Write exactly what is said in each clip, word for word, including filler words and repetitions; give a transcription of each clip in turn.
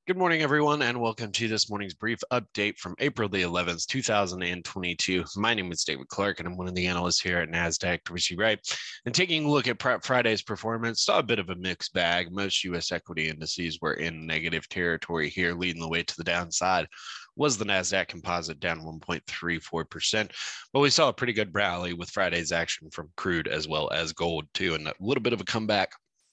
Good morning, everyone, and welcome to this morning's brief update from April the eleventh, two thousand twenty-two. My name is David Clark, and I'm one of the analysts here at NASDAQ, to wish you right. And taking a look at Friday's performance, saw a bit of a mixed bag. Most U S equity indices were in negative territory here, leading the way to the downside was the NASDAQ composite down one point three four percent. But we saw a pretty good rally with Friday's action from crude as well as gold, too, and a little bit of a comeback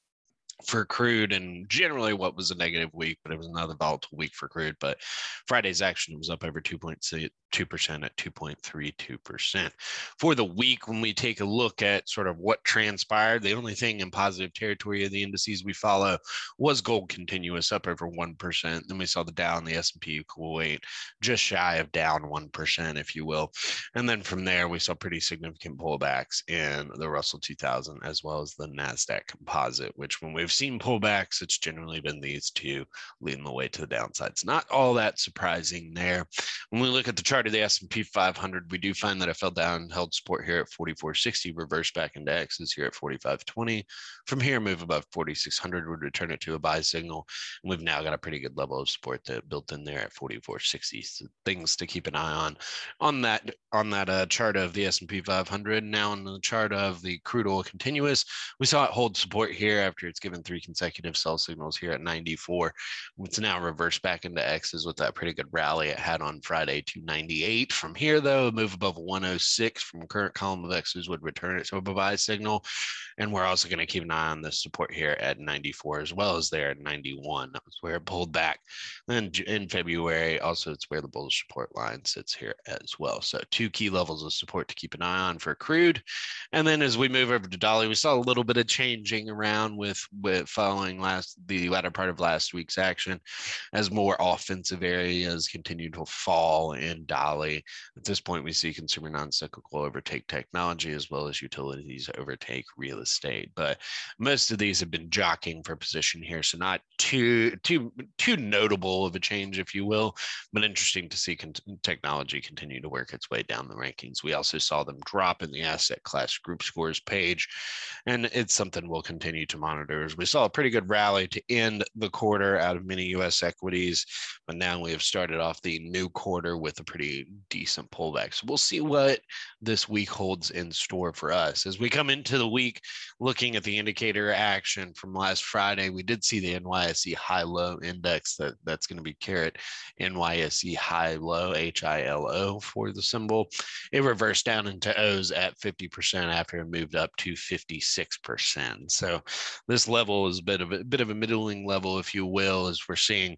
for crude and generally what was a negative week, but it was another volatile week for crude. But Friday's action was up over two point two percent at two point three two percent. For the week, when we take a look at sort of what transpired, the only thing in positive territory of the indices we follow was gold continuous up over one percent. Then we saw the Dow and the S and P cool weight just shy of down one percent, if you will. And then from there, we saw pretty significant pullbacks in the Russell two thousand as well as the NASDAQ composite, which when we've seen pullbacks, it's generally been these two leading the way to the downside. It's not all that surprising there. When we look at the chart of the S and P five hundred, we do find that it fell down, held support here at forty-four sixty, reversed back into X's here at forty-five twenty. From here, move above forty-six hundred would return it to a buy signal. And we've now got a pretty good level of support that built in there at forty-four sixty. So things to keep an eye on on that on that uh, chart of the S and P five hundred. Now on the chart of the crude oil continuous, we saw it hold support here after it's given three consecutive sell signals here at ninety-four. It's now reversed back into X's with that pretty good rally it had on Friday to ninety-eight. From here, though, a move above one oh six from current column of X's would return it to a buy signal. And we're also going to keep an eye on the support here at ninety-four as well as there at ninety-one. That was where it pulled back. Then in February, also it's where the bullish support line sits here as well. So two key levels of support to keep an eye on for crude. And then as we move over to Dolly, we saw a little bit of changing around with, with following last the latter part of last week's action as more offensive areas continue to fall in Dolly. At this point, we see consumer non-cyclical overtake technology as well as utilities overtake real estate. But most of these have been jockeying for position here, so not too too too notable of a change, if you will, but interesting to see con- technology continue to work its way down the rankings. We also saw them drop in the asset class group scores page, and it's something we'll continue to monitor. As we saw a pretty good rally to end the quarter out of many U S equities, but now we have started off the new quarter with a pretty decent pullback. So we'll see what this week holds in store for us. As we come into the week, looking at the indicator action from last Friday, we did see the N Y S E high-low index. That, that's going to be carat N Y S E high-low, H I L O for the symbol. It reversed down into O's at fifty percent after it moved up to fifty-six percent. So this level is a bit of a, a bit of a middling level, if you will, as we're seeing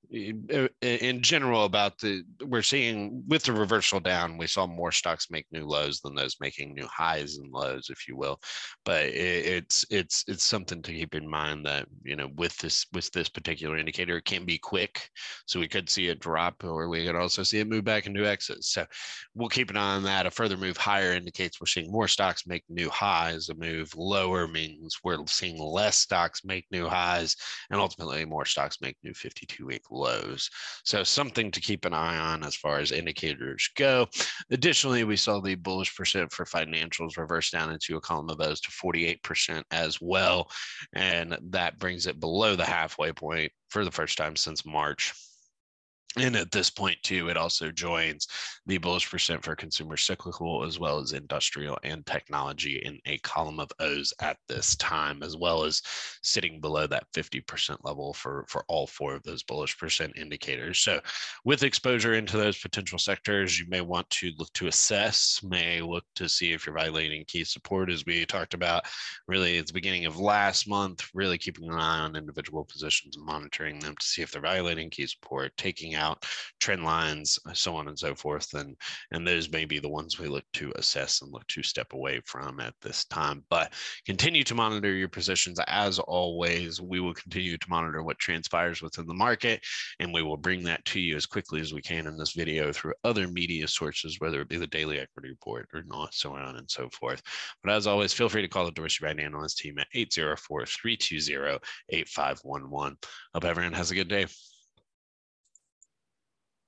in general about the we're seeing with the reversal down, we saw more stocks make new lows than those making new highs and lows, if you will. But it, it's it's it's something to keep in mind that, you know, with this with this particular indicator, it can be quick, so we could see it drop or we could also see it move back into X's. So we'll keep an eye on that. A further move higher indicates we're seeing more stocks make new highs. A move lower means we're seeing less stocks make new highs, and ultimately more stocks make new fifty-two week lows. So something to keep an eye on as far as indicators go. Additionally, we saw the bullish percent for financials reverse down into a column of O's to forty-eight percent as well. And that brings it below the halfway point for the first time since March. And at this point, too, it also joins the bullish percent for consumer cyclical as well as industrial and technology in a column of O's at this time, as well as sitting below that fifty percent level for, for all four of those bullish percent indicators. So with exposure into those potential sectors, you may want to look to assess, may look to see if you're violating key support, as we talked about really at the beginning of last month, really keeping an eye on individual positions and monitoring them to see if they're violating key support, taking out trend lines, so on and so forth. And, and those may be the ones we look to assess and look to step away from at this time. But continue to monitor your positions. As always, we will continue to monitor what transpires within the market, and we will bring that to you as quickly as we can in this video through other media sources, whether it be the daily equity report or not, so on and so forth. But as always, feel free to call the Dorsey Wright Analyst team at eight zero four, three two zero, eight five one one. Hope everyone has a good day.